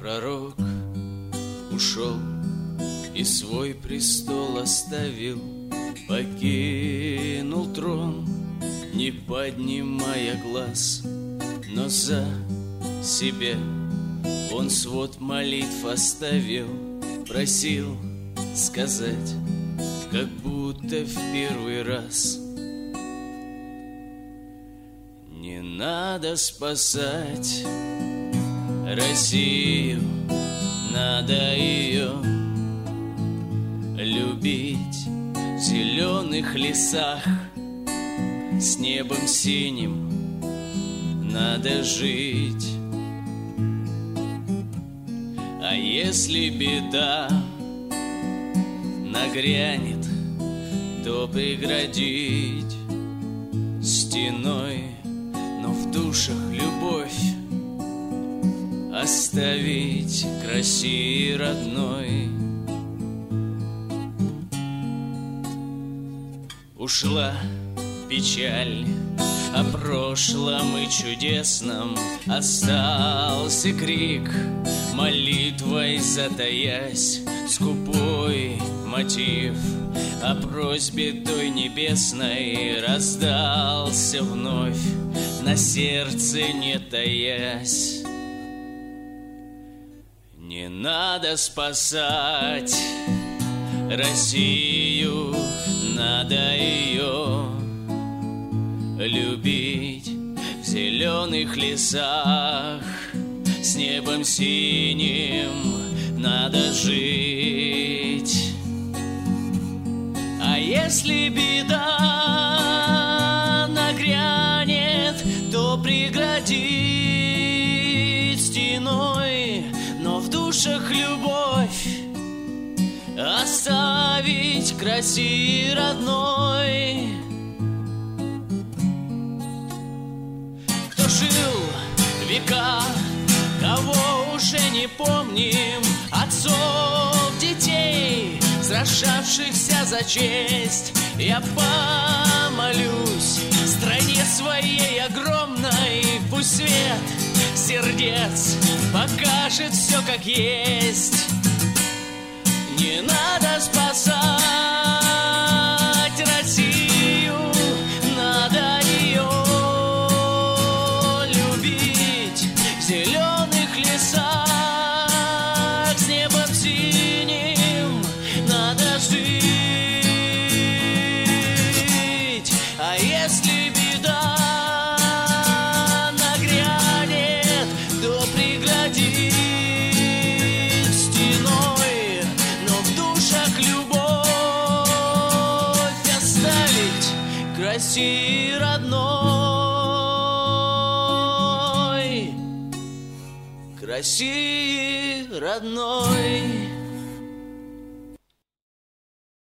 Пророк ушел и свой престол оставил, покинул трон, не поднимая глаз, но за себя он свод молитв оставил, просил сказать, как будто в первый раз: не надо спасать Россию, надо ее любить в зеленых лесах, с небом синим надо жить. А если беда нагрянет, то преградить стеной, но в душах любовь оставить к России родной. Ушла печаль о прошлом и чудесном, остался крик, молитвой затаясь, скупой мотив о просьбе той небесной раздался вновь, на сердце не таясь. Не надо спасать Россию, надо ее любить в зеленых лесах, с небом синим надо жить. А если беда нагрянет, то преградить стеной, но в душах любовь оставить к России родной. Кто жил века, кого уже не помним, отцов, детей, сражавшихся за честь, я помолюсь стране своей огромной, пусть свет сердец покажет все как есть. Не надо спасать Россию, надо ее любить в зеленых лесах, с небом синим надо жить. А если беда нагрянет, то прегради стеной, но в душах любовь оставить к России родной, к России родной.